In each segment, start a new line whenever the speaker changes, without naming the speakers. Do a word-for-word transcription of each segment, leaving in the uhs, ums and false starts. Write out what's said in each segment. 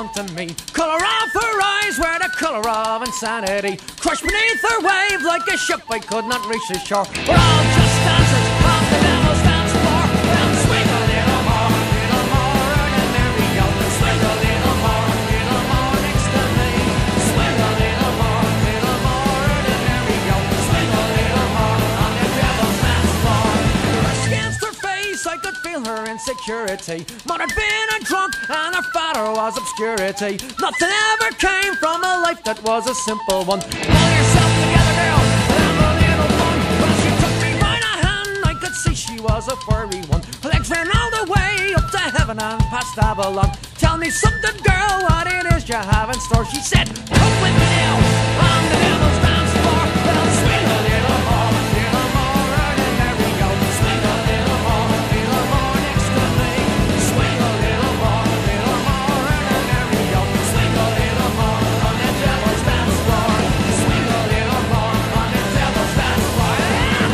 unto me. Colour of her eyes were the colour of insanity. Crushed beneath her wave like a ship I could not reach the shore. We're all just dancers on the devil's dance floor. Well, swing a little more, little more, and there we go. Swing a little more, little more next to me. Swing a little more, little more, and there we go. Swing a little more on the devil's dance floor. The rush against her face, I could feel her insecurity. Mother had been a drunk and her father was obscurity. Nothing ever came from a life that was a simple one. Pull yourself together, girl, and have a little fun. Well, she took me by the hand, I could see she was a furry one. Her legs ran all the way up to heaven and past Avalon. Tell me something, girl, what it is you have in store. She said, come with me now on the devil's dance floor. Well, swing a little more, little more, and there we go. Swing a little more, little more next to me. Swing a little more, little more, and there we go. Swing a little more on the devil's dance floor. Swing a little more on the devil's dance floor. Yeah!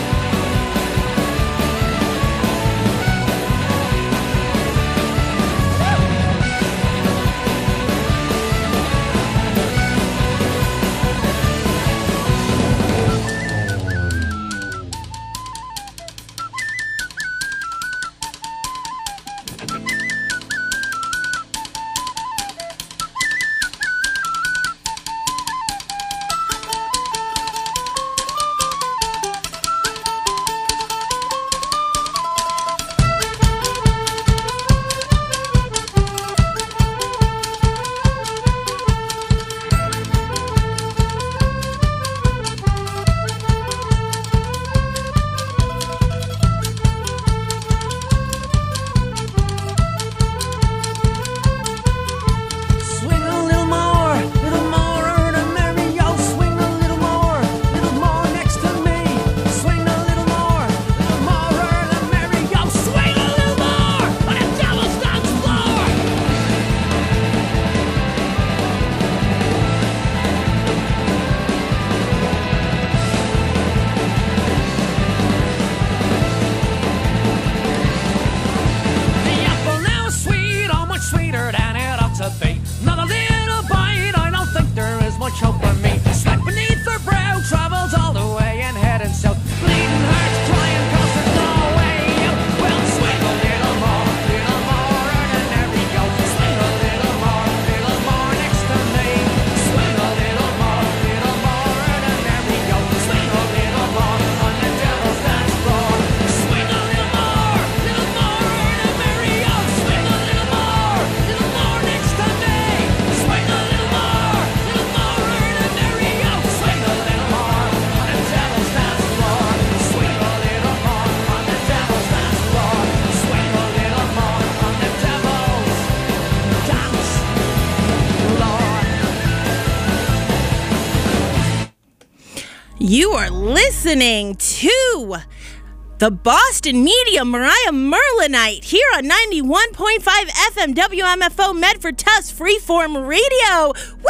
You are listening to the Boston Medium Mariah Merlinite here on ninety-one point five F M W M F O Medford Tufts Freeform Radio.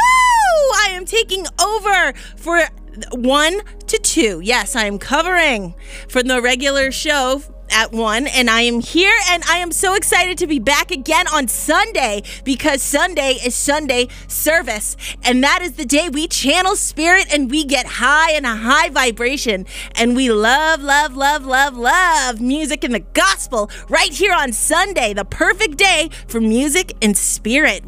Woo! I am taking over for one to two. Yes, I am covering for the regular show at one, and I am here, and I am so excited to be back again on Sunday, because Sunday is Sunday service, and that is the day we channel spirit and we get high and a high vibration, and we love, love, love, love, love music and the gospel right here on Sunday, the perfect day for music and spirit.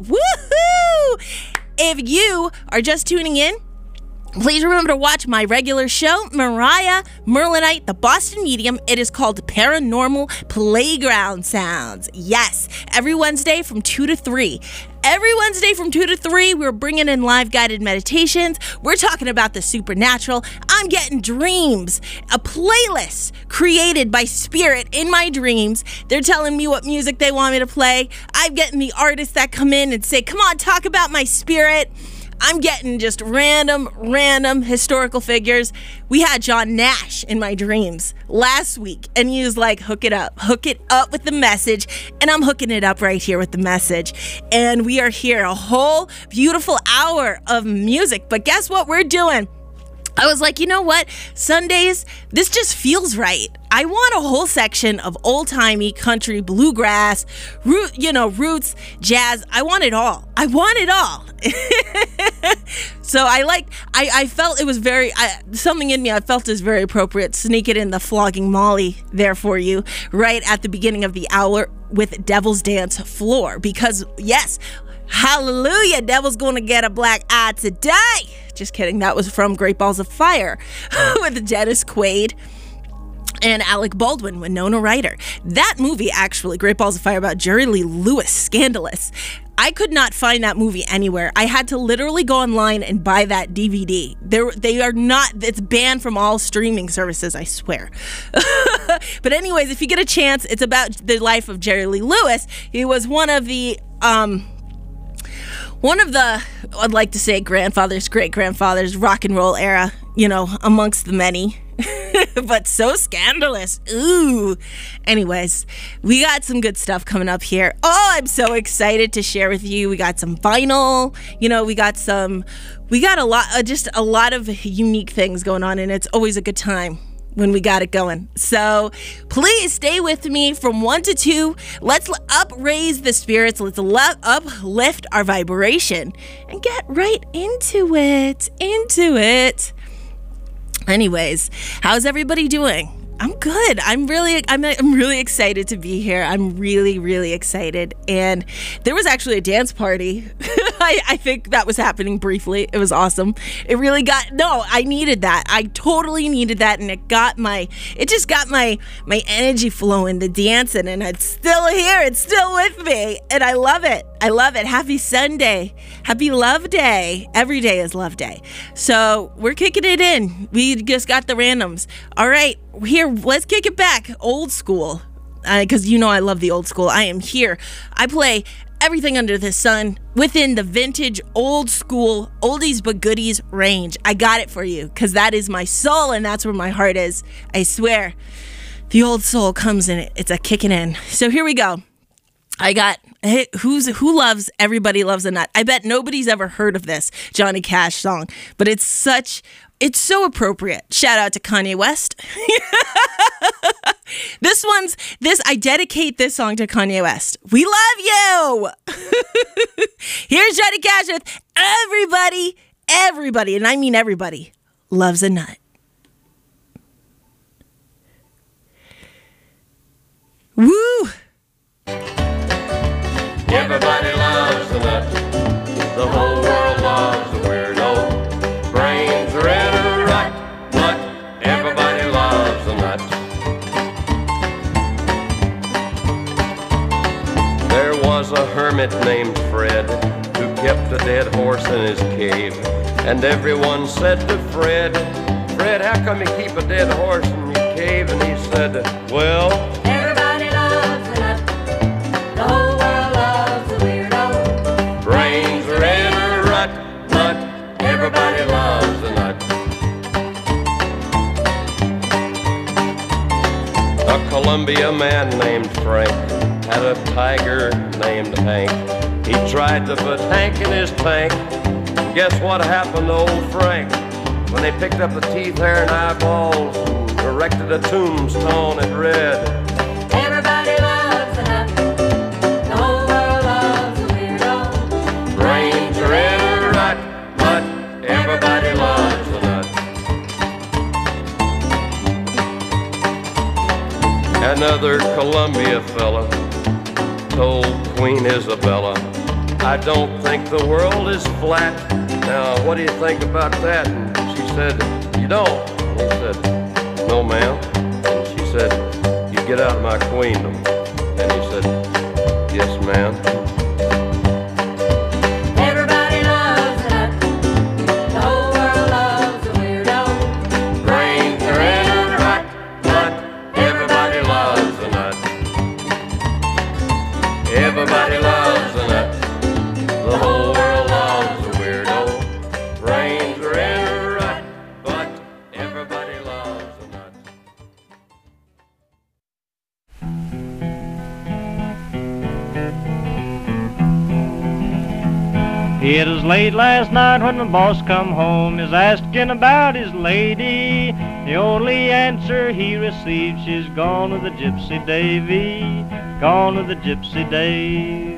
Woohoo! If you are just tuning in, please remember to watch my regular show, Mariah Merlinite, the Boston Medium. It is called Paranormal Playground Sounds. Yes, every Wednesday from two to three. Every Wednesday from two to three, we're bringing in live guided meditations. We're talking about the supernatural. I'm getting dreams, a playlist created by Spirit in my dreams. They're telling me what music they want me to play. I'm getting the artists that come in and say, come on, talk about my spirit. I'm getting just random, random historical figures. We had John Nash in my dreams last week, and he was like, hook it up, hook it up with the message, and I'm hooking it up right here with the message. And we are here, a whole beautiful hour of music, but guess what we're doing? I was like, you know what? Sundays, this just feels right. I want a whole section of old-timey country, bluegrass, root, you know, roots, jazz. I want it all. I want it all. So I like, I, I felt it was very, I, something in me I felt is very appropriate. Sneak it in the Flogging Molly there for you right at the beginning of the hour with Devil's Dance Floor. Because, yes, hallelujah, Devil's gonna get a black eye today. Just kidding. That was from Great Balls of Fire with Dennis Quaid and Alec Baldwin, Winona Ryder. That movie, actually, Great Balls of Fire, about Jerry Lee Lewis, scandalous. I could not find that movie anywhere. I had to literally go online and buy that D V D. They're, they are not, it's banned from all streaming services, I swear. But anyways, if you get a chance, it's about the life of Jerry Lee Lewis. He was one of the, um... One of the, I'd like to say, grandfathers, great-grandfathers, rock and roll era, you know, amongst the many. But so scandalous. Ooh. Anyways, we got some good stuff coming up here. Oh, I'm so excited to share with you. We got some vinyl. You know, we got some, we got a lot, uh, just a lot of unique things going on, and it's always a good time when we got it going. So please stay with me from one to two. Let's upraise the spirits. Let's le- uplift our vibration and get right into it. Into it. Anyways, how's everybody doing? I'm good. I'm really, I'm, I'm really excited to be here. I'm really, really excited. And there was actually a dance party. I, I think that was happening briefly. It was awesome. It really got, no, I needed that. I totally needed that. And it got my, it just got my, my energy flowing, the dancing. And it's still here. It's still with me. And I love it. I love it. Happy Sunday. Happy Love Day. Every day is Love Day. So we're kicking it in. We just got the randoms. All right. Here, let's kick it back. Old school. Because uh, you know I love the old school. I am here. I play everything under the sun within the vintage, old school, oldies but goodies range. I got it for you because that is my soul and that's where my heart is. I swear. The old soul comes in it. It's a kicking in. So here we go. I got, hey, who's who loves Everybody Loves a Nut? I bet nobody's ever heard of this Johnny Cash song, but it's such, it's so appropriate. Shout out to Kanye West. This one's, this, I dedicate this song to Kanye West. We love you. Here's Johnny Cash with Everybody, Everybody, and I mean everybody, loves a nut. Woo!
Everybody loves a nut. The whole world loves a weirdo. Brains are in a rut, but everybody loves a nut. There was a hermit named Fred who kept a dead horse in his cave. And everyone said to Fred, Fred, how come you keep a dead horse in your cave? And he said, well,
everybody loves a nut. The whole world loves a weirdo.
brains are in a rut, but everybody loves a nut. A Columbia man named Frank had a tiger named Hank. He tried to put Hank in his tank. And guess what happened to old Frank? When they picked up the teeth, hair, and eyeballs and erected a tombstone, it read,
Everybody loves a nut. The whole world loves a weirdo.
brains are in a rut, but everybody loves a nut. Another Columbia fella told Queen Isabella, I don't think the world is flat. Now, what do you think about that? And she said, you don't? And he said, no, ma'am. And she said, you get out of my queendom. And he said, yes, ma'am.
Everybody loves a nut. The whole world loves a weirdo.
Brains are in a rut, but everybody loves a nut. Everybody loves a nut. The whole world loves a weirdo. Brains are in a rut, but everybody loves a nut.
It was late last night when the boss come home, is asking about his lady. The only answer he received, she's gone with the Gypsy Davy, gone with the Gypsy Dave.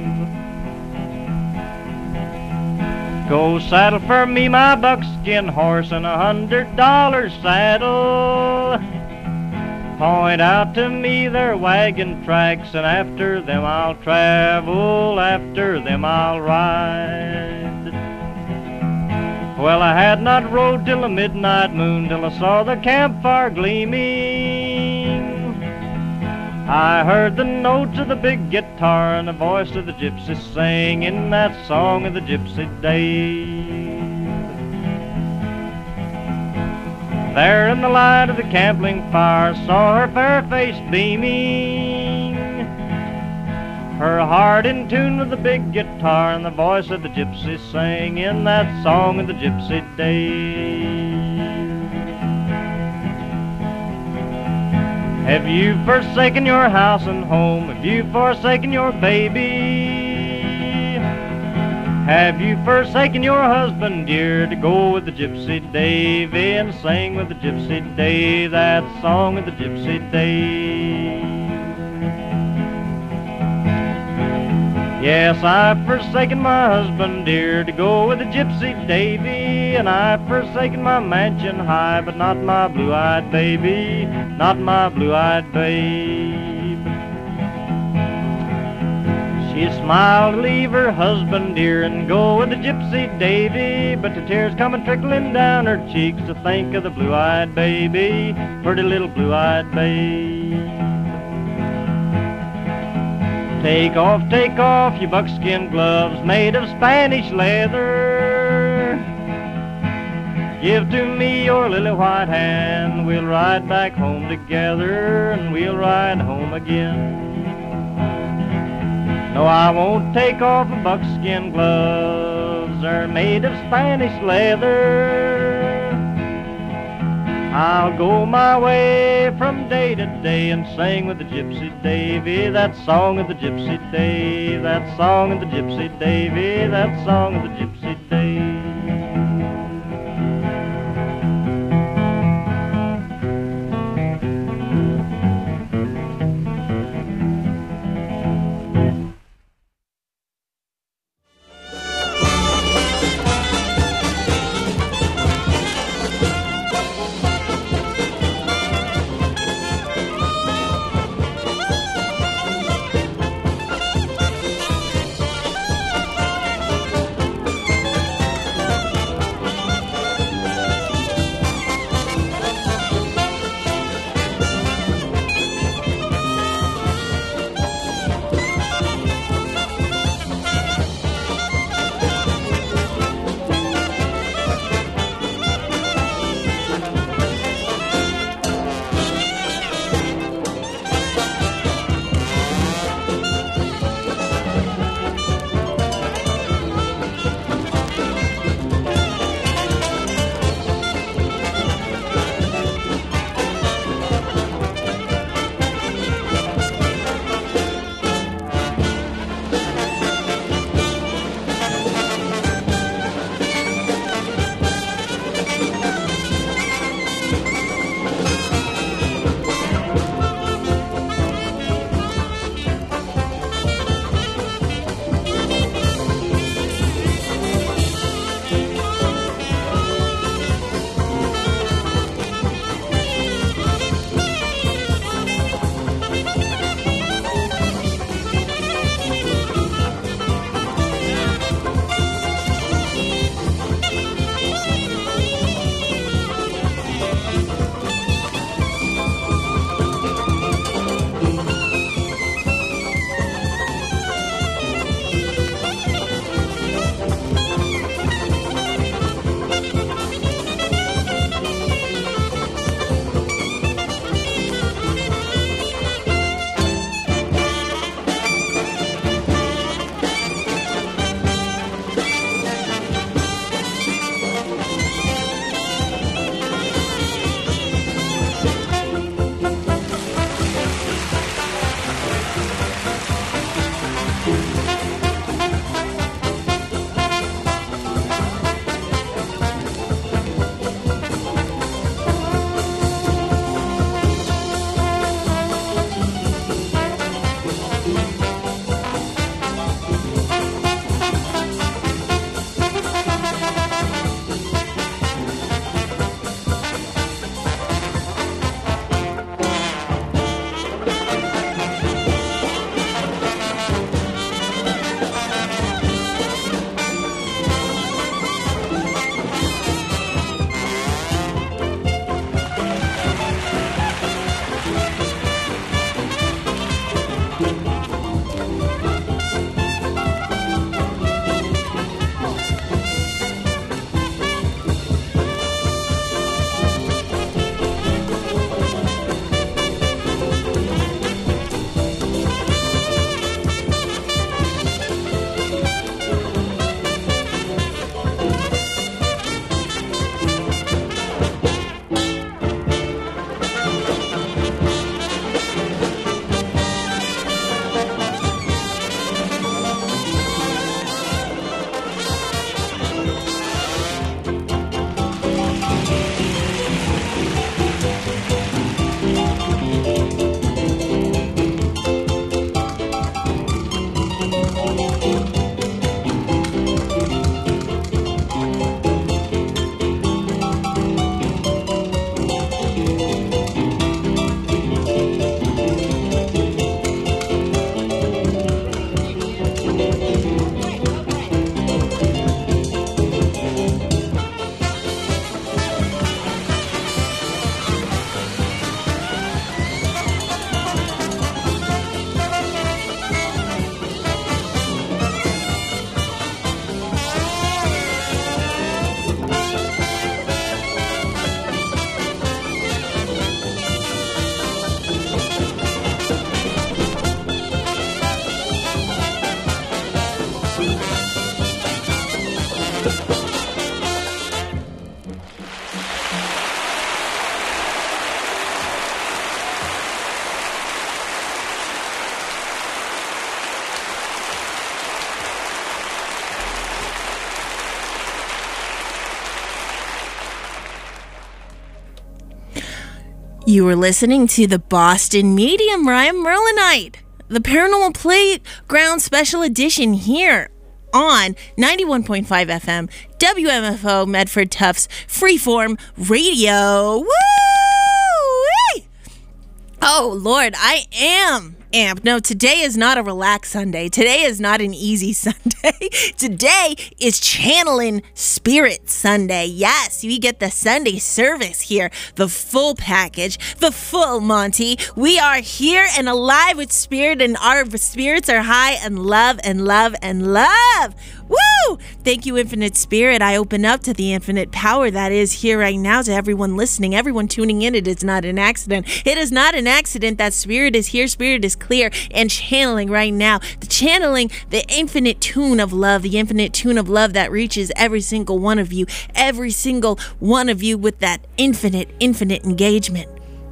Go saddle for me my buckskin horse and a hundred dollar saddle. Point out to me their wagon tracks, and after them I'll travel, after them I'll ride. Well, I had not rode till the midnight moon, till I saw the campfire gleaming. I heard the notes of the big guitar and the voice of the gypsy singing that song of the Gypsy Dave. There in the light of the campling fire, saw her fair face beaming, her heart in tune with the big guitar and the voice of the gypsy singing that song of the Gypsy Dave. Have you forsaken your house and home? Have you forsaken your baby? Have you forsaken your husband dear to go with the Gypsy Davy and sing with the Gypsy Dave that song of the Gypsy Dave? Yes, I've forsaken my husband dear to go with the Gypsy Davy, and I've forsaken my mansion high, but not my blue-eyed baby, not my blue-eyed babe. She smiled to leave her husband dear and go with the Gypsy Davy, but the tears coming trickling down her cheeks to think of the blue-eyed baby, pretty little blue-eyed babe. Take off, take off your buckskin gloves made of Spanish leather. Give to me your lily white hand, we'll ride back home together, and we'll ride home again. No, I won't take off the buckskin gloves, they're made of Spanish leather. I'll go my way from day to day and sing with the Gypsy Davy that song of the Gypsy Dave, that song of the Gypsy Davy, that song of the Gypsy Dave.
You were listening to the Boston Medium Mariah Merlinite, the Paranormal Playground Special Edition here on ninety-one point five F M, W M F O, Medford Tufts, Freeform Radio. Woo! Oh, Lord, I am amped. No, today is not a relaxed Sunday. Today is not an easy Sunday. Today is Channeling Spirit Sunday. Yes, we get the Sunday service here, the full package, the full Monty. We are here and alive with spirit, and our spirits are high and love and love and love. Woo! Thank you, Infinite Spirit. I open up to the infinite power that is here right now, to everyone listening, everyone tuning in. It is not an accident. It is not an accident that Spirit is here. Spirit is clear and channeling right now. The channeling the infinite tune of love, the infinite tune of love that reaches every single one of you, every single one of you with that infinite, infinite engagement.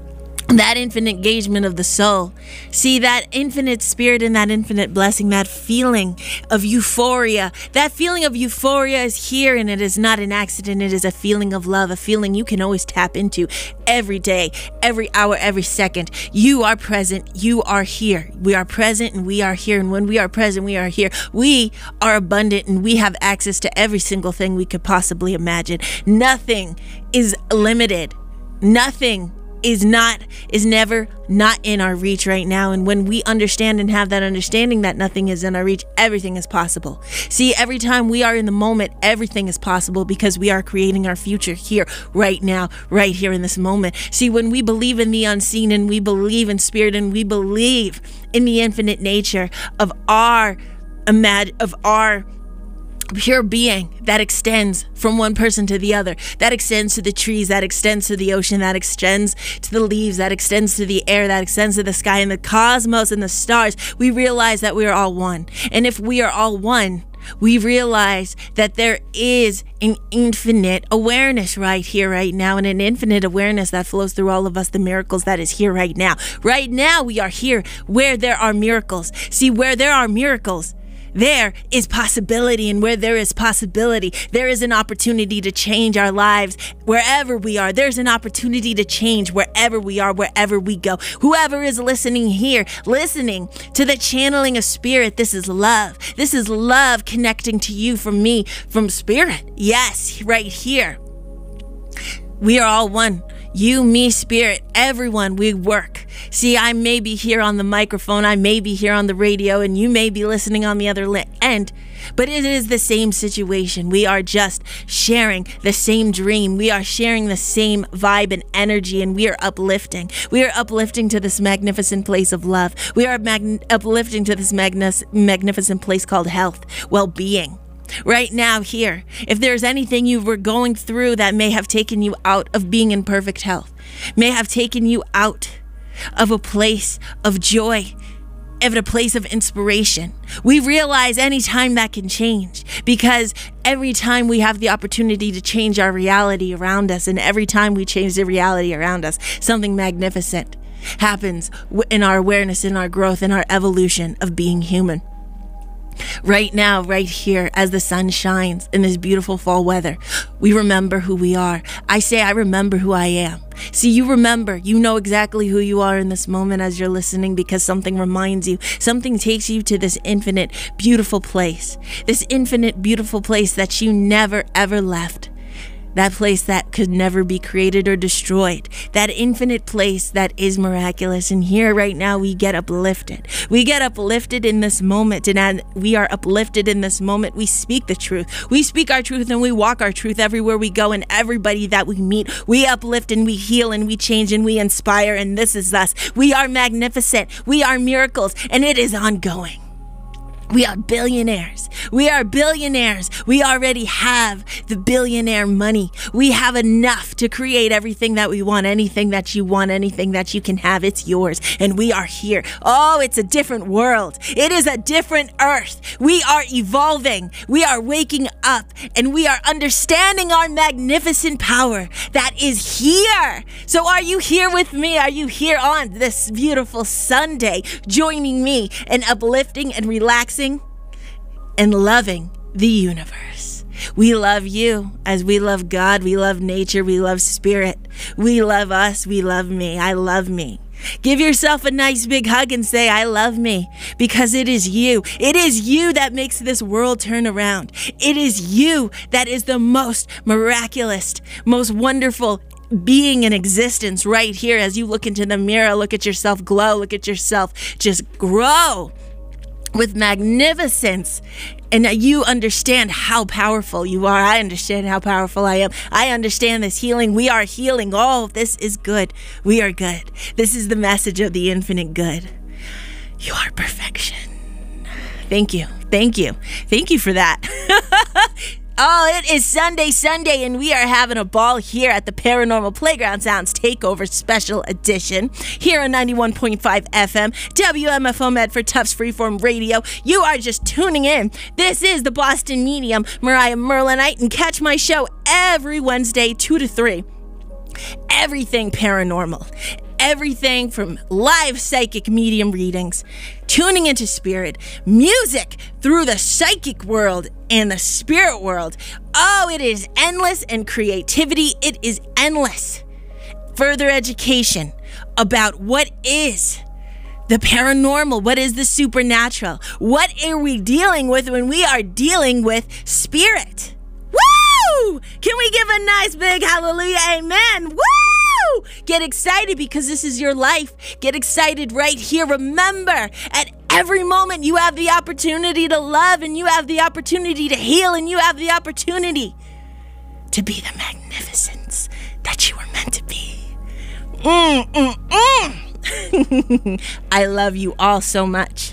That infinite engagement of the soul. See, that infinite spirit and that infinite blessing, that feeling of euphoria. That feeling of euphoria is here, and it is not an accident. It is a feeling of love, a feeling you can always tap into every day, every hour, every second. You are present. You are here. We are present and we are here. And when we are present, we are here. We are abundant and we have access to every single thing we could possibly imagine. Nothing is limited. Nothing is not, is never not in our reach right now. And when we understand and have that understanding that nothing is in our reach, everything is possible. See, every time we are in the moment, everything is possible because we are creating our future here, right now, right here in this moment. See, when we believe in the unseen and we believe in spirit and we believe in the infinite nature of our imag- of our pure being that extends from one person to the other, that extends to the trees, that extends to the ocean, that extends to the leaves, that extends to the air, that extends to the sky and the cosmos and the stars, we realize that we are all one. And if we are all one, we realize that there is an infinite awareness right here, right now, and an infinite awareness that flows through all of us, the miracles that is here right now. Right now, we are here where there are miracles. See, where there are miracles, there is possibility, and where there is possibility, there is an opportunity to change our lives wherever we are. There's an opportunity to change wherever we are, wherever we go. Whoever is listening here, listening to the channeling of spirit, this is love. This is love connecting to you from me, from spirit. Yes, right here. We are all one. You, me, spirit, everyone, we work. See, I may be here on the microphone, I may be here on the radio, and you may be listening on the other li- end, but it is the same situation. We are just sharing the same dream. We are sharing the same vibe and energy, and we are uplifting. We are uplifting to this magnificent place of love. We are mag- uplifting to this magn- magnificent place called health, well-being. Right now, here, if there's anything you were going through that may have taken you out of being in perfect health, may have taken you out of a place of joy, of a place of inspiration, we realize any time that can change, because every time we have the opportunity to change our reality around us, and every time we change the reality around us, something magnificent happens in our awareness, in our growth, in our evolution of being human. Right now, right here, as the sun shines in this beautiful fall weather, we remember who we are. I say, I remember who I am. See, you remember, you know exactly who you are in this moment as you're listening, because something reminds you, something takes you to this infinite, beautiful place, this infinite, beautiful place that you never, ever left. That place that could never be created or destroyed. That infinite place that is miraculous. And here right now we get uplifted. We get uplifted in this moment. And as we are uplifted in this moment, we speak the truth. We speak our truth and we walk our truth everywhere we go. And everybody that we meet, we uplift and we heal and we change and we inspire. And this is us. We are magnificent. We are miracles. And it is ongoing. We are billionaires. We are billionaires. We already have the billionaire money. We have enough to create everything that we want, anything that you want, anything that you can have, it's yours. And we are here. Oh, it's a different world. It is a different earth. We are evolving. We are waking up and we are understanding our magnificent power that is here. So are you here with me? Are you here on this beautiful Sunday, joining me in uplifting and relaxing and loving the universe? We love you as we love God. We love nature. We love spirit. We love us. We love me. I love me. Give yourself a nice big hug and say, I love me, because it is you. It is you that makes this world turn around. It is you that is the most miraculous, most wonderful being in existence right here. As you look into the mirror, look at yourself glow, look at yourself just grow with magnificence. And you understand how powerful you are. I understand how powerful I am. I understand this healing. We are healing. All of this is good. We are good. This is the message of the infinite good. You are perfection. Thank you. Thank you. Thank you for that. Oh, it is Sunday, Sunday, and we are having a ball here at the Paranormal Playground Sounds Takeover Special Edition here on ninety-one point five F M, W M F O Medford Tufts Freeform Radio. You are just tuning in. This is the Boston Medium, Mariah Merlinite, and catch my show every Wednesday, two to three. Everything paranormal. Everything from live psychic medium readings, tuning into spirit, music through the psychic world and the spirit world. Oh, it is endless, and creativity, it is endless. Further education about what is the paranormal, what is the supernatural, what are we dealing with when we are dealing with spirit. Woo! Can we give a nice big hallelujah, amen? Woo! Get excited, because this is your life. Get excited right here. Remember, at every moment you have the opportunity to love, and you have the opportunity to heal, and you have the opportunity to be the magnificence that you were meant to be. Mm, mm, mm. I love you all so much.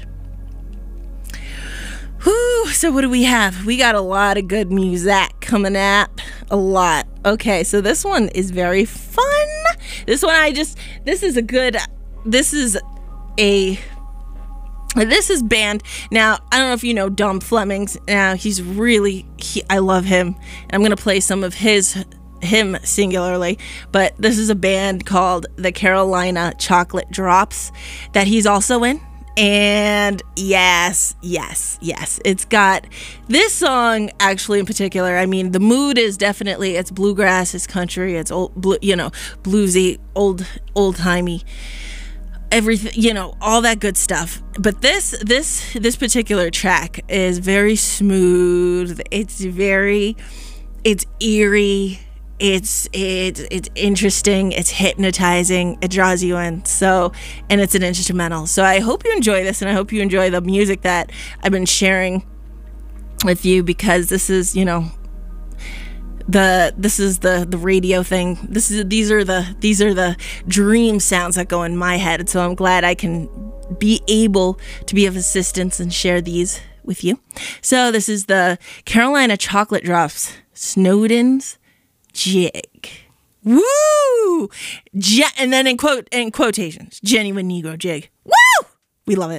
Whew, so what do we have? We got a lot of good music coming up. A lot. Okay, so this one is very fun. This one I just, this is a good, this is a, this is band. Now, I don't know if you know Dom Flemings. Now, he's really, he, I love him. I'm going to play some of his, him singularly. But this is a band called the Carolina Chocolate Drops that he's also in. And yes, yes, yes, it's got this song actually in particular. I mean, the mood is definitely, it's bluegrass, it's country, it's old, blue, you know, bluesy, old, old timey, everything, you know, all that good stuff. But this, this, this particular track is very smooth. It's very, it's eerie. It's it's it's interesting, it's hypnotizing, it draws you in. So, and it's an instrumental. So I hope you enjoy this, and I hope you enjoy the music that I've been sharing with you, because this is, you know, the this is the the radio thing. This is these are the these are the dream sounds that go in my head. So I'm glad I can be able to be of assistance and share these with you. So this is the Carolina Chocolate Drops, Snowden's Jig. Woo! Je- and then in quote in quotations, genuine Negro jig. Woo! We love it.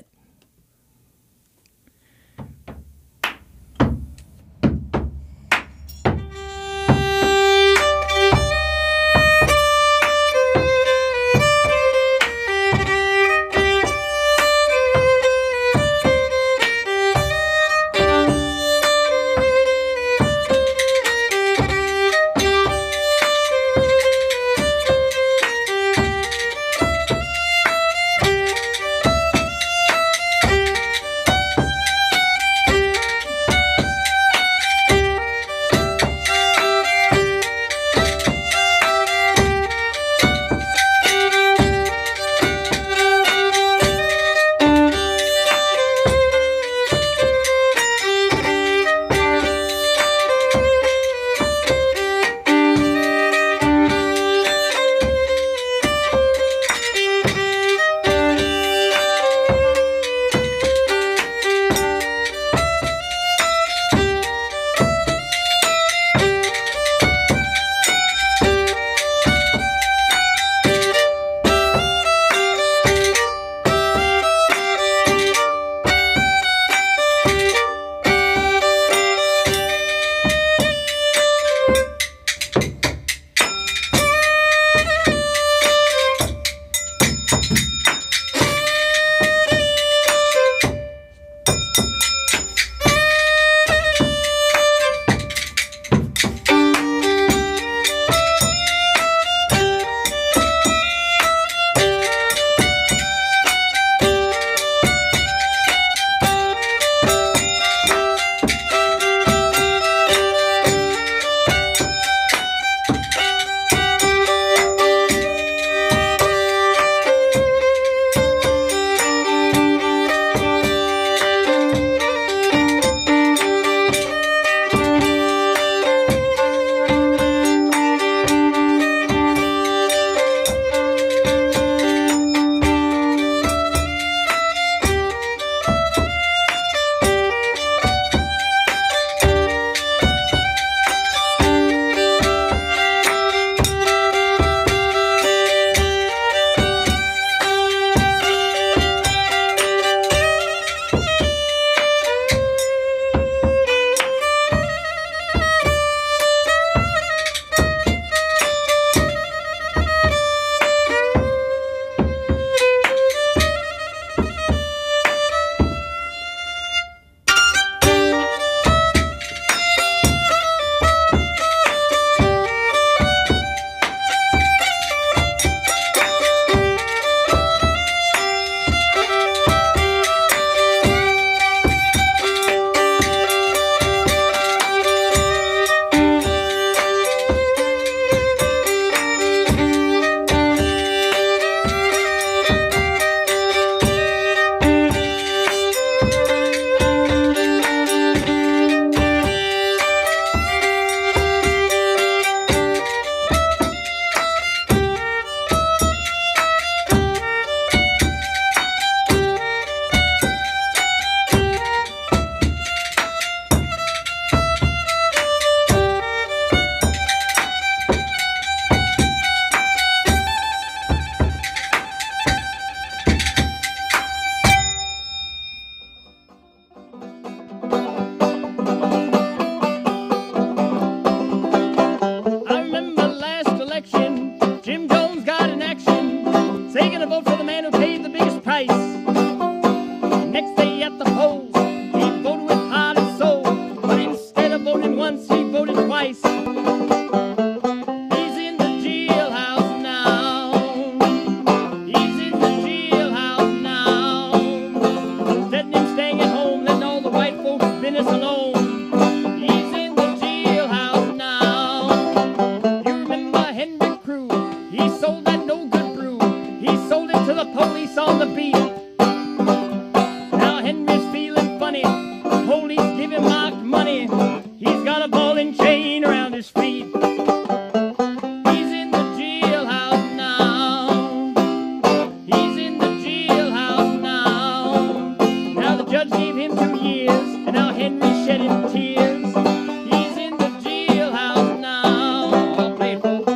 Next day at the polls, he voted with heart and soul. But instead of voting once, he voted twice. He's in the jailhouse now. He's in the jailhouse now. Instead of him staying at home, letting all the white folks' business alone. He's in the jailhouse now. You remember Henry Crew? He sold that no good brew. He sold it to the police on the beat. Now Henry's feeling funny. The police give him marked money. He's got a ball and chain around his feet. He's in the jailhouse now. He's in the jailhouse now. Now the judge gave him two years, and now Henry's shedding tears. He's in the jailhouse now. I'll play it, folks.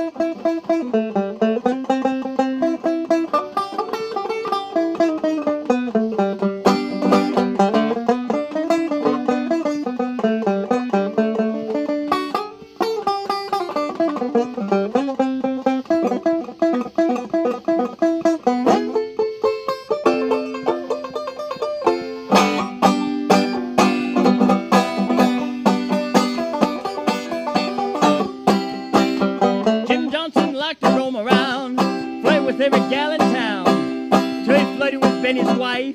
Jim Johnson liked to roam around, flirt with every gal in town, till he flirted with Benny's wife.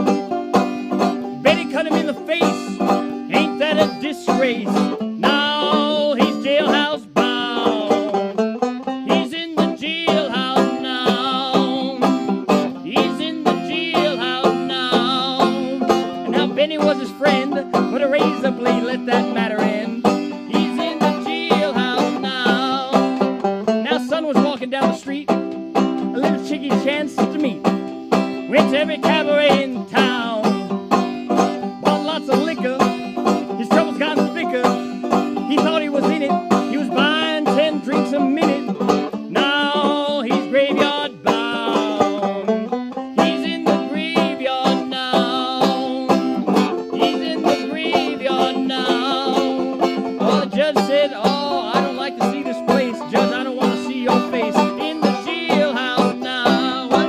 Benny cut him in the face. Ain't that a disgrace? Now he's jailhouse bound. He's in the jailhouse now. He's in the jailhouse now. And now Benny was his friend, but a razor blade let that matter end. He's in the jailhouse now. Now son was walking down the street, a little chick he chanced to meet. Went to every cabaret in town, bought lots of liquor. His troubles gotten thicker. He thought he was in it. He was buying ten drinks a minute. Now he's graveyard bound. He's in the graveyard now. He's in the graveyard now. Oh, the judge said, "Oh, I don't like to see this place. Judge, I don't want to see your face in the jailhouse now." What?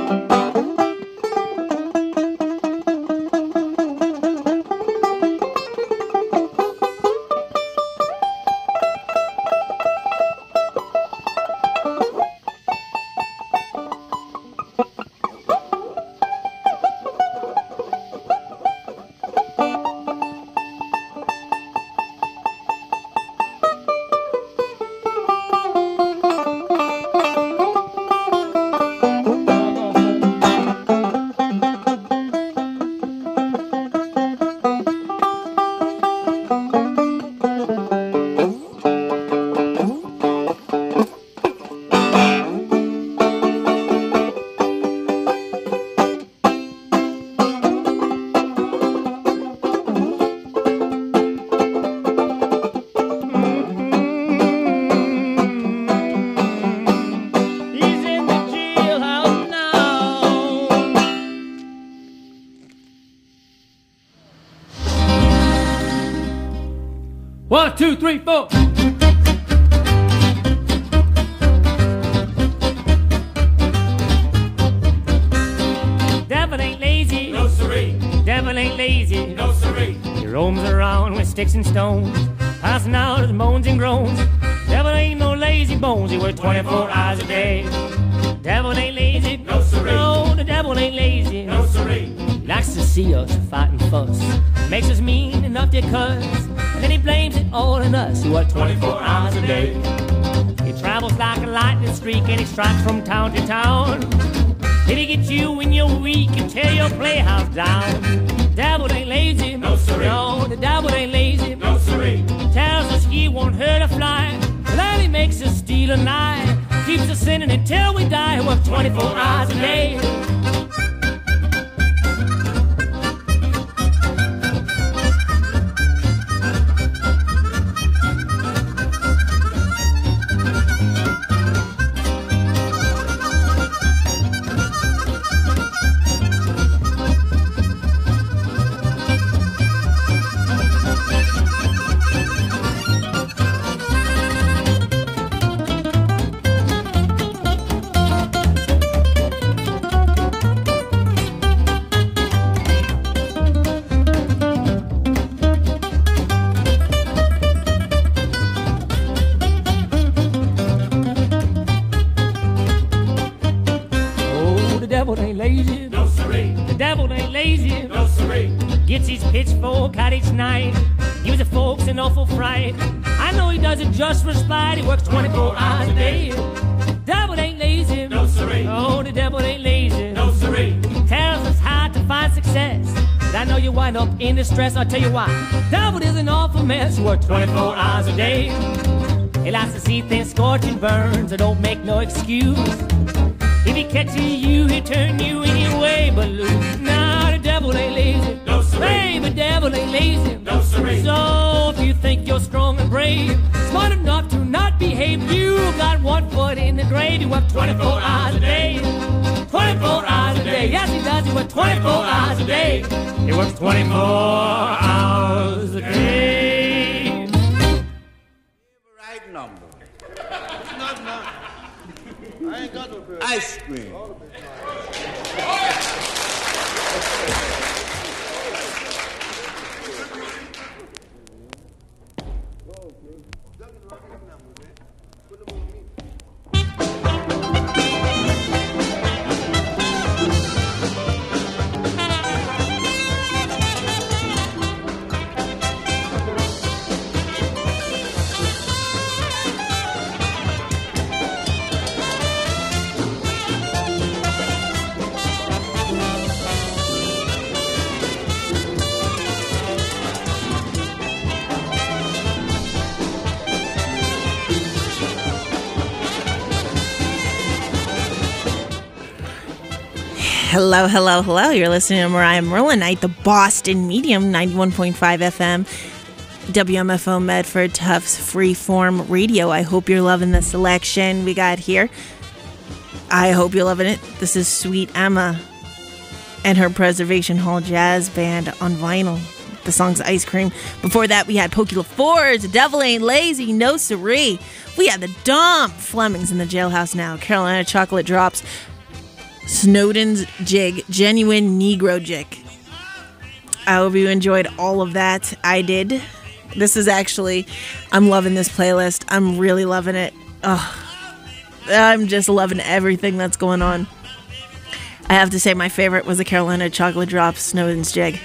He's in the jailhouse now.
One, two, three, four.
Devil ain't lazy.
No siree,
Devil ain't lazy.
no siree.
He roams around with sticks and stones, passing out his moans and groans. Devil ain't no lazy bones. He works twenty-four hours a day. Devil ain't lazy.
No siree.
No, the devil ain't lazy.
No siree,
He likes to see us fight and fuss, makes us mean enough to cuss, and then he blames it all on us. He works twenty-four hours a day. He travels like a lightning streak and he strikes from town to town. Then he gets you when you're weak and tear your playhouse down. Devil ain't lazy.
No siree.
No, the devil ain't lazy.
no siree.
Tells us he won't hurt a fly. Then he makes us steal a lie. Keeps us sinning until we die. He works twenty-four hours a day.
lazy. No, siree. Gets his pitchfork out each night. Gives the folks an awful fright. I know he does it just for spite. He works twenty-four hours a day. Devil ain't lazy. No, siree. Oh, the devil ain't lazy. No, siree. Tells us how to find success. But I know you wind up in distress. I'll tell you why. Devil is an awful mess. Works twenty-four hours a day. He likes to see things scorch and burn, so don't make no excuse. If he catches you, he'll turn you any way but loose. Nah, the devil ain't lazy. No, siree. Hey, the devil ain't lazy. No, siree. So if you think you're strong and brave, smart enough to not behave, you got one foot in the grave. You work twenty-four hours a day. twenty-four hours a day. Yes, he does. He works twenty-four hours a day. He works twenty-four hours a day.
Right number. Not mine. I ain't got no bill. Ice cream.
Hello, hello, hello. You're listening to Mariah Merlinite, the Boston Medium, ninety-one point five F M, W M F O Medford Tufts Freeform Radio. I hope you're loving the selection we got here. I hope you're loving it. This is Sweet Emma and her Preservation Hall Jazz Band on vinyl. The song's Ice Cream. Before that, we had Pokey LaForge, The Devil Ain't Lazy, No Siree. We had the Dump, Flemings in the Jailhouse Now, Carolina Chocolate Drops, Snowden's Jig, Genuine Negro Jig. I hope you enjoyed all of that. I did. This is actually, I'm loving this playlist. I'm really loving it. Oh, I'm just loving everything that's going on. I have to say my favorite was the Carolina Chocolate Drops, Snowden's Jig.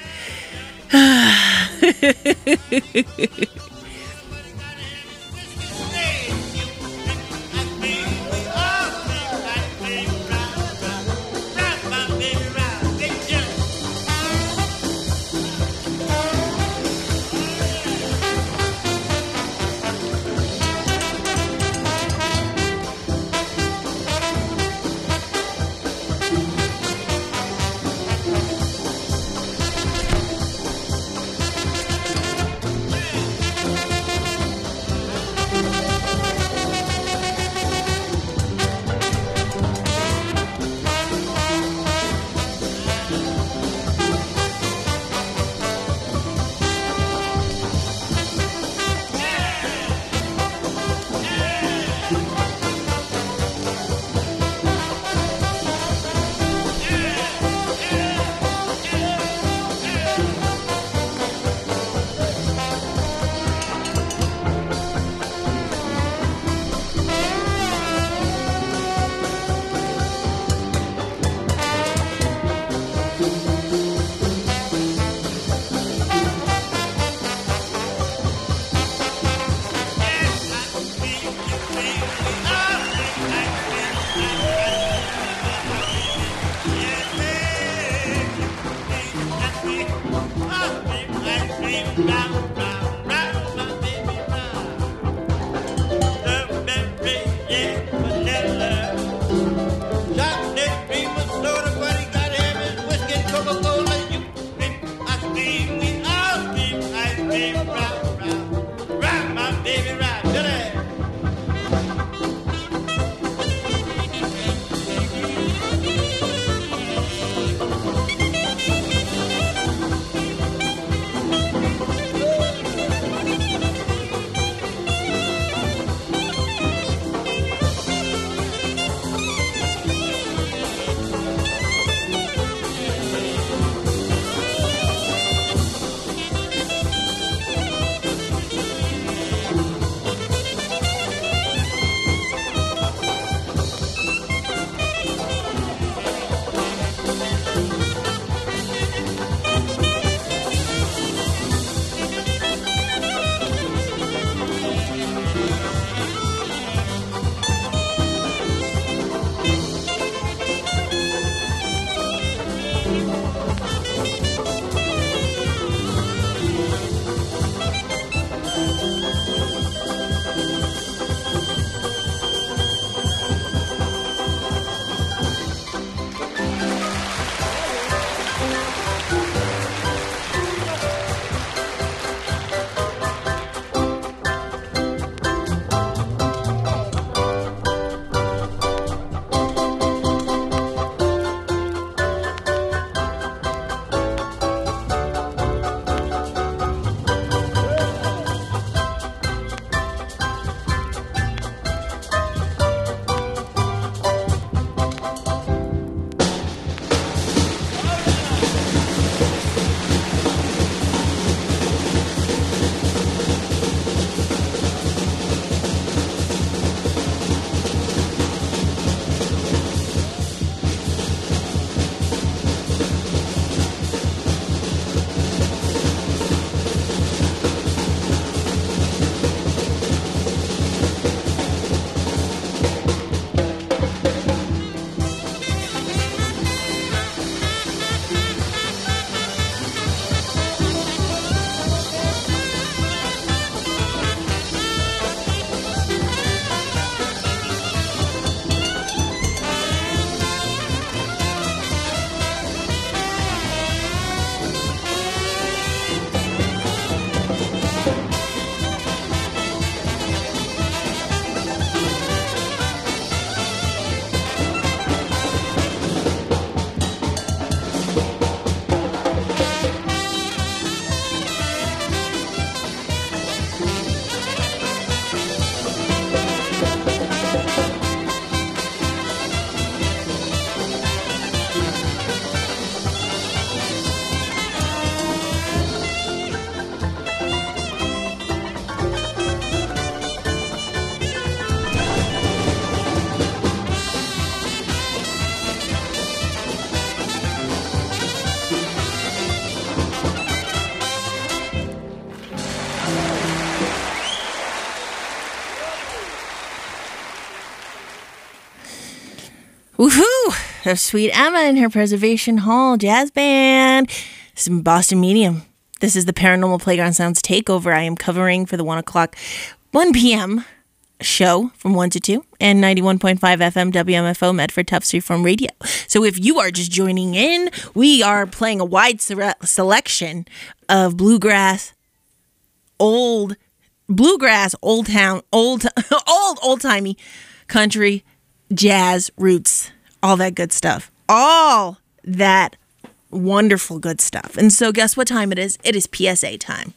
Woohoo! That's Sweet Emma and her Preservation Hall Jazz Band. Some Boston Medium. This is the Paranormal Playground Sounds Takeover. I am covering for the one o'clock, one p.m. show from one to two and ninety-one point five F M W M F O Medford Tufts Freeform Radio. So if you are just joining in, we are playing a wide se- selection of bluegrass, old bluegrass, old town, old, old, old timey country, jazz, roots, all that good stuff. All that wonderful good stuff. And so guess what time it is? It is P S A time.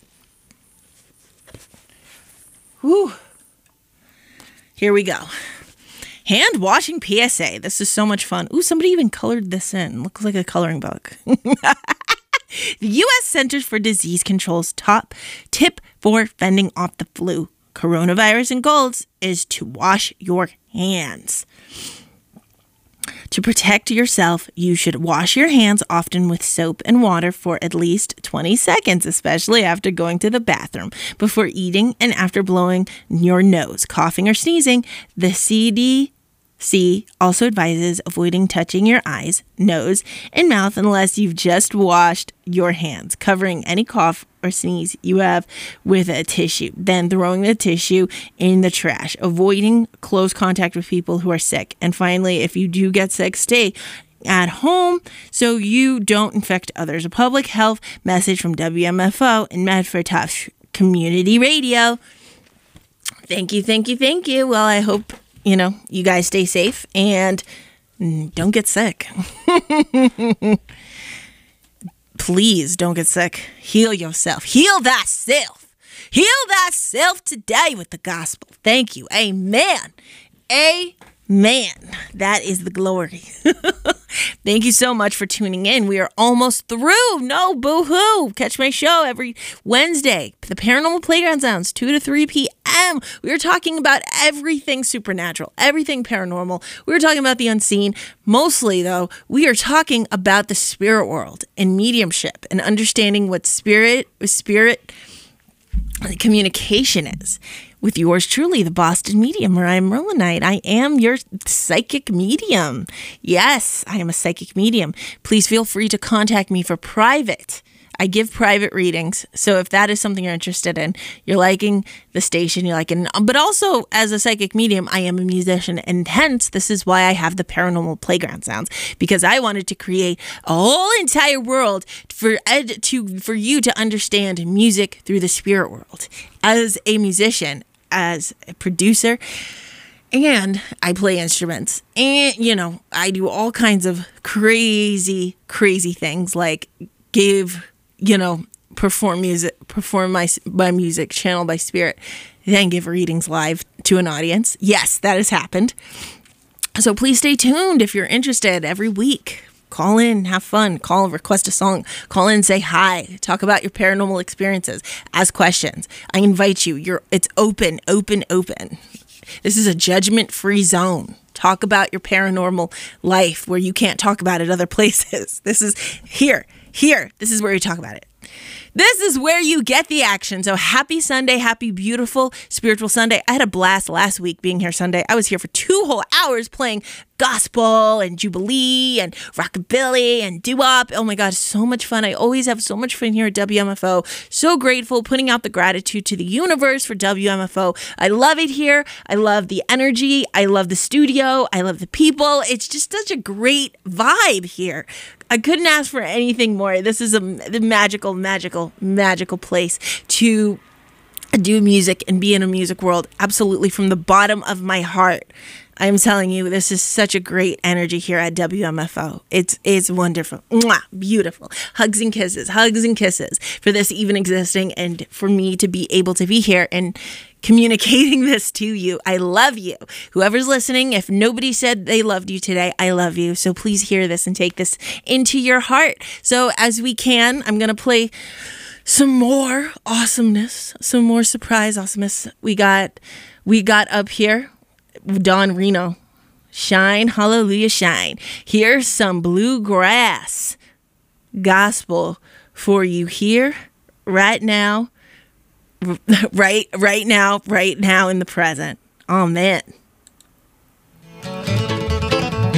Whew. Here we go. Hand washing P S A. This is so much fun. Ooh, somebody even colored this in. Looks like a coloring book. The U S Centers for Disease Control's top tip for fending off the flu, coronavirus, and colds is to wash your hands. To protect yourself, you should wash your hands often with soap and water for at least twenty seconds, especially after going to the bathroom, before eating, and after blowing your nose, coughing, or sneezing. The C D C also advises avoiding touching your eyes, nose, and mouth unless you've just washed your hands, covering any cough or sneeze you have with a tissue, then throwing the tissue in the trash, avoiding close contact with people who are sick. And finally, if you do get sick, stay at home so you don't infect others. A public health message from W M F O and Medford Tufts Community Radio. Thank you, thank you, thank you. Well, I hope you know, you guys stay safe and don't get sick. Please don't get sick. Heal yourself. Heal thyself. Heal thyself today with the gospel. Thank you. Amen. Amen. That is the glory. Thank you so much for tuning in. We are almost through. No, boo-hoo. Catch my show every Wednesday. The Paranormal Playground Sounds, two to three p.m. We are talking about everything supernatural, everything paranormal. We are talking about the unseen. Mostly, though, we are talking about the spirit world and mediumship and understanding what spirit, spirit communication is. With yours truly, the Boston Medium, Mariah Merlinite. I am your psychic medium. Yes, I am a psychic medium. Please feel free to contact me for private. I give private readings. So if that is something you're interested in, you're liking the station, you're liking, but also as a psychic medium, I am a musician. And hence, this is why I have the Paranormal Playground Sounds, because I wanted to create a whole entire world for ed to for you to understand music through the spirit world. As a musician, as a producer, and I play instruments, and you know, I do all kinds of crazy, crazy things like give, you know, perform music, perform my my music, channel by spirit, then give readings live to an audience. Yes, that has happened. So please stay tuned if you're interested every week. Call in, have fun, call, request a song, call in, say hi, talk about your paranormal experiences, ask questions. I invite you. You're it's open, open, open. This is a judgment-free zone. Talk about your paranormal life where you can't talk about it other places. This is here, here. This is where you talk about it. This is where you get the action. So happy Sunday, happy, beautiful, spiritual Sunday. I had a blast last week being here Sunday. I was here for two whole hours playing gospel and jubilee and rockabilly and doo-wop. Oh my God, so much fun. I always have so much fun here at W M F O. So grateful, putting out the gratitude to the universe for W M F O. I love it here. I love the energy. I love the studio. I love the people. It's just such a great vibe here. I couldn't ask for anything more. This is a magical, magical, magical place to do music and be in a music world. Absolutely, from the bottom of my heart. I'm telling you, this is such a great energy here at W M F O. It's it's wonderful. Mwah, beautiful. Hugs and kisses, hugs and kisses for this even existing and for me to be able to be here and communicating this to you. I love you. Whoever's listening, if nobody said they loved you today, I love you. So please hear this and take this into your heart. So as we can, I'm going to play some more awesomeness, some more surprise awesomeness. We got, we got up here, Don Reno. Shine, hallelujah, shine. Here's some bluegrass gospel for you here, right now, right, right now, right now in the present. Amen.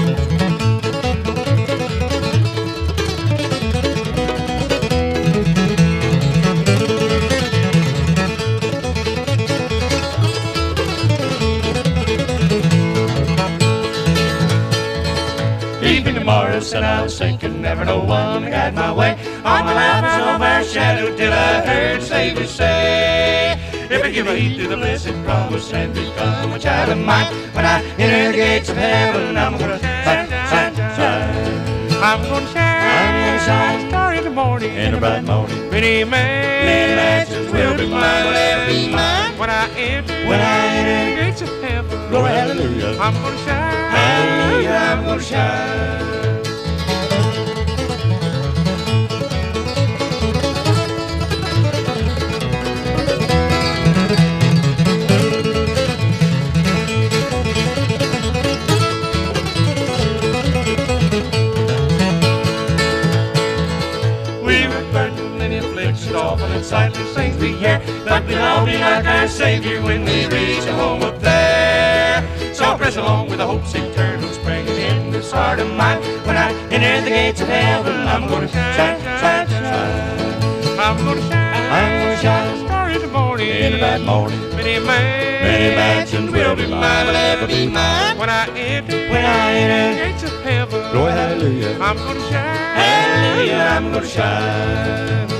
house and I was sinking, never no one to guide my way. On my lap is no bare shadow till I heard Savior say, if I give a heed to the blessed promise and become a child of mine, when I enter the gates of heaven, I'm gonna shine, shine, shine. I'm gonna shine, I'm gonna shine, star in the morning, in the bright morning. Many mansions will be mine, will ever be mine. When I enter, when I enter the gates of heaven, glory, hallelujah, I'm gonna shine, hallelujah, I'm gonna shine. Often and sightless things we hear, but we'll all be like our Savior when we reach a home up there. So I'll press along with the hopes eternal springing in this heart of mine. When I enter the gates of heaven, I'm gonna shine, shine, shine. I'm gonna shine, I'm gonna shine, star in the morning, in the bright morning. Many man, many mansions will be mine, will ever be mine. When I enter, when I enter the gates of heaven, glory, hallelujah, I'm gonna shine, hallelujah, I'm gonna shine.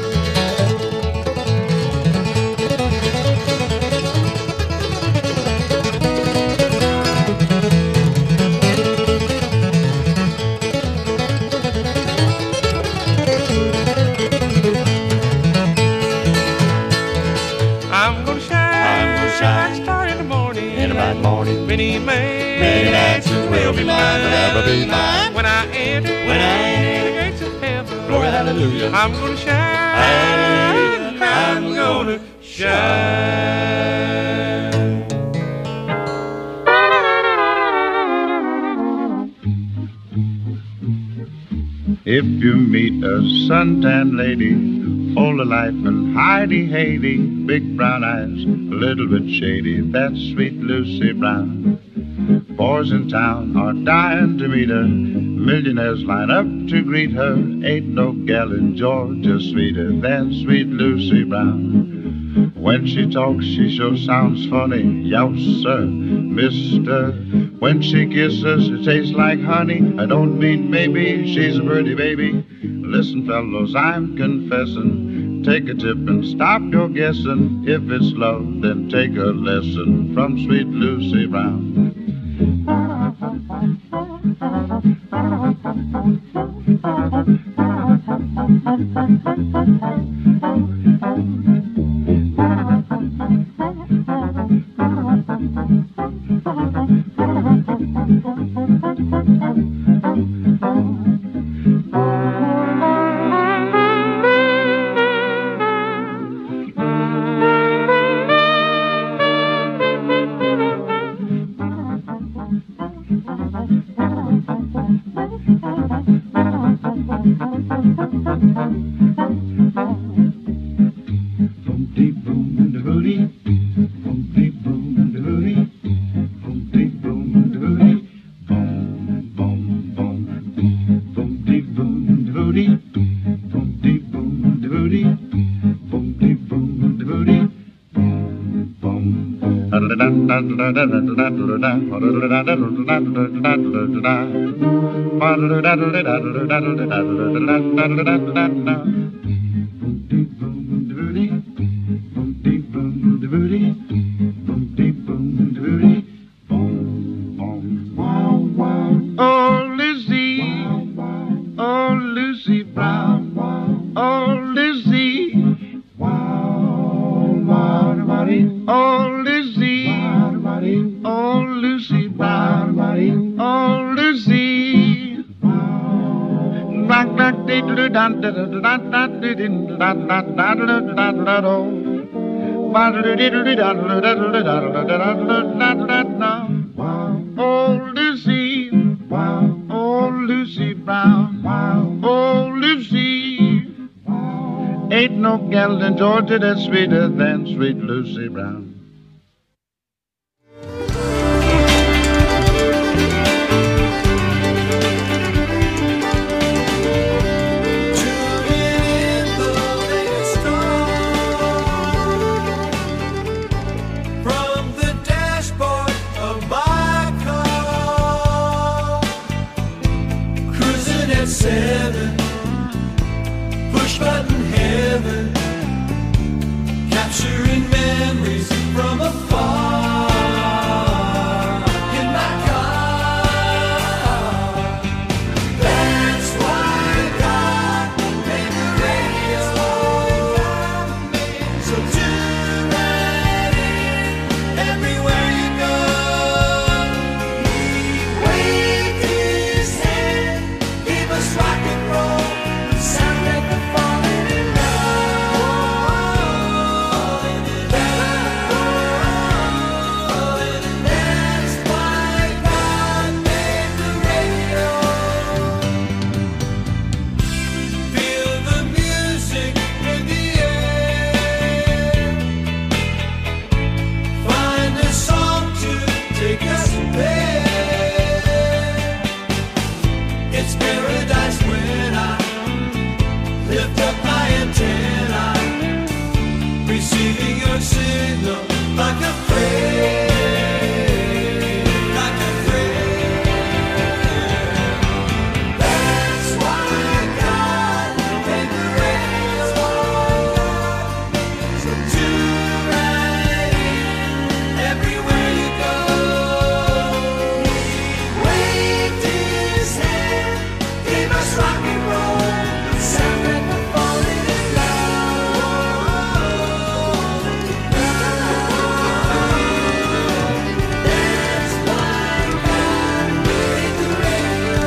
Morning. Many man, many mansions will be mine, will ever be mine. When I enter, when I enter the gates of heaven, glory, hallelujah, I'm gonna shine, hallelujah, I'm gonna shine.
If you meet a suntan lady, full of life and hidey-haty, big brown eyes, a little bit shady, that's sweet Lucy Brown. Boys in town are dying to meet her, millionaires line up to greet her, ain't no gal in Georgia sweeter than sweet Lucy Brown. When she talks, she sure sounds funny, youse sir, mister. When she kisses, it tastes like honey, I don't mean maybe, she's a birdie baby. Listen, fellows, I'm confessing, take a tip and stop your guessing. If it's love, then take a lesson from sweet Lucy Brown. Oh, Lucy, oh, Lucy Brown, oh, Lucy, oh, Lucy, oh, Lucy Brown, oh, Lucy. Rock, rock, diddle, da, da, da, da, da, da, da, da, da, da, da. Oh, Lucy, oh, Lucy Brown, oh, Lucy. Ain't no gal in Georgia that's sweeter than sweet Lucy Brown.
push button heaven, capturing memories from afar. In my car, that's why God made the radio. So tune right in everywhere you go. He waved his hand, gave us rock and roll, the sound that we're falling in love. And that's why God made the radio. Feel the music in the air. Find a song to take us there. It's paradise when I lift up my antenna, receiving your signal like a friend, like a friend. That's why God made the radio. So tune right in everywhere you go. He waved his hand, gave us rock and roll, the sound that we're falling in love. That's why God made the radio.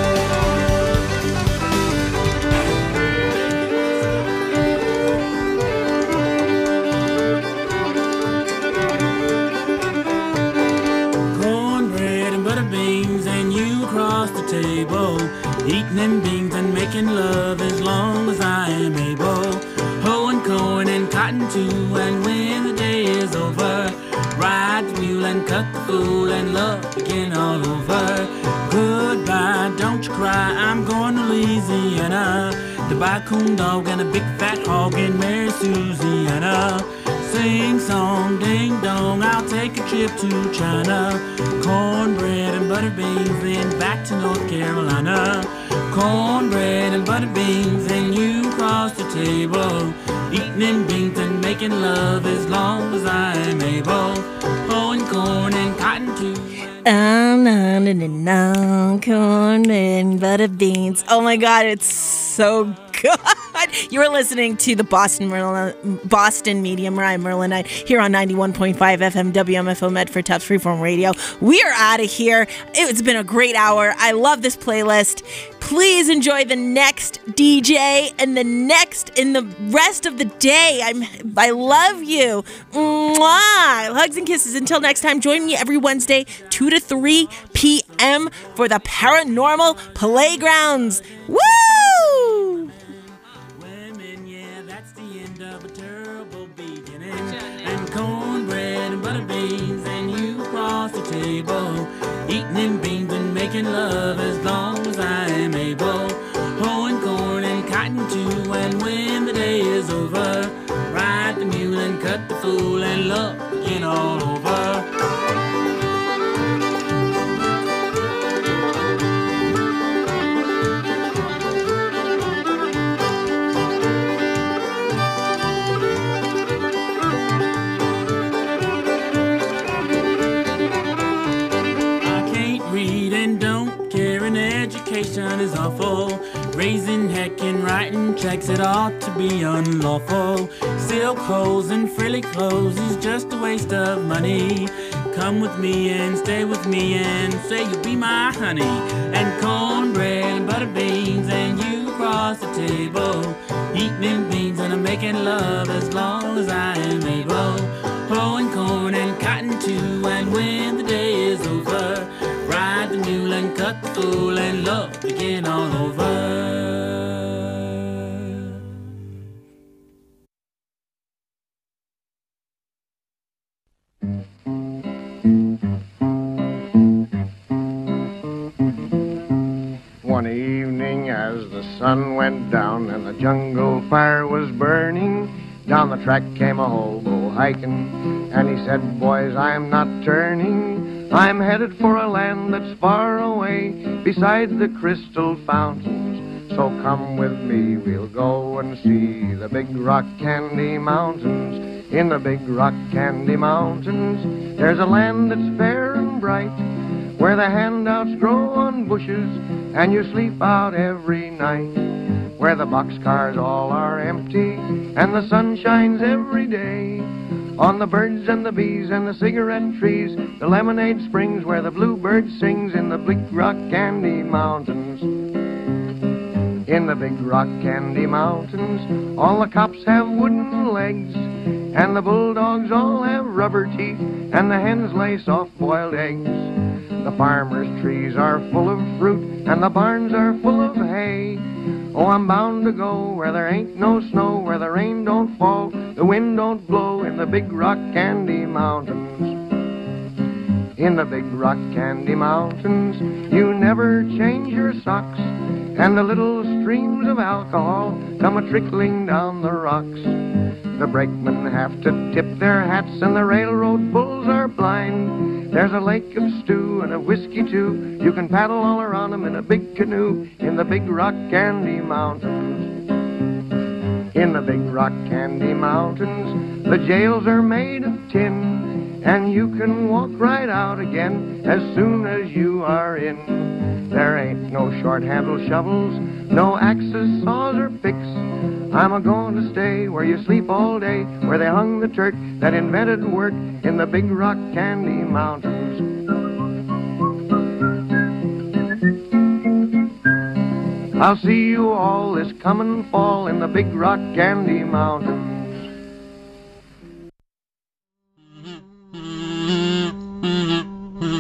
Cornbread and butter beans and you across the table, eating them beans and making love as long as I am able. Hoeing corn and cotton too, and when the day is over, ride the mule and cut the fool and love again all over. Goodbye, don't you cry, I'm going to Louisiana to buy a coon dog and a big fat hog and marry Susiana. Sing song, ding dong, I'll take a trip to China. Cornbread and butter beans, then back to North Carolina. Cornbread and butter beans, and you cross the table, eating them beans and making love as long as I'm able. Hoeing corn and cotton too.
Ah, na, na, na, na, corn and butter beans. Oh my God, it's so good. You are listening to the Boston Merlin, Boston Media Mariah Merlin Night here on ninety-one point five F M W M F O Medford Tufts Freeform Radio. We are out of here. It's been a great hour. I love this playlist. Please enjoy the next D J and the next in the rest of the day. I'm I love you. Mwah. Hugs and kisses. Until next time, join me every Wednesday, two to three p.m. for the Paranormal Playgrounds. Woo!
Women, yeah, that's the end of a terrible beginning. And cornbread and butter beans, and you across the table, eating them beans and making love as long as I am able. Hoeing corn and cotton too, and when the day is over, ride the mule and cut the fool and love again all over. Education is awful. Raising heck and writing checks, it ought to be unlawful. Silk hose and frilly clothes is just a waste of money. Come with me and stay with me and say you'll be my honey. And cornbread and butter beans, and you across the table, eating them beans and I'm making love as long as I am able. Hoeing corn and cotton too, and when the day is over, ride the mule and cut the fool and love begin all over.
One evening as the sun went down and the jungle fire was burning, down the track came a hobo hiking, and he said, boys, I'm not turning. I'm headed for a land that's far away, beside the crystal fountains, So come with me, we'll go and see the Big Rock Candy Mountains. In the Big Rock Candy Mountains, there's a land that's fair and bright, where the handouts grow on bushes and you sleep out every night, where the boxcars all are empty and the sun shines every day on the birds and the bees and the cigarette trees, the lemonade springs where the bluebird sings in the Big Rock Candy Mountains. In the Big Rock Candy Mountains, all the cops have wooden legs, and the bulldogs all have rubber teeth, and the hens lay soft-boiled eggs. The farmers' trees are full of fruit, and the barns are full of hay. Oh, I'm bound to go where there ain't no snow, where the rain don't fall, the wind don't blow, in the Big Rock Candy Mountains. In the Big Rock Candy Mountains, you never change your socks, and the little streams of alcohol come a-trickling down the rocks. The brakemen have to tip their hats, and the railroad bulls are blind. There's a lake of stew and a whiskey, too. You can paddle all around 'em in a big canoe in the Big Rock Candy Mountains. In the Big Rock Candy Mountains, the jails are made of tin, and you can walk right out again as soon as you are in. There ain't no short-handled shovels, no axes, saws, or picks. I'm a-going to stay where you sleep all day, where they hung the Turk that invented work in the Big Rock Candy Mountains. I'll see you all this coming fall in the Big Rock Candy Mountains.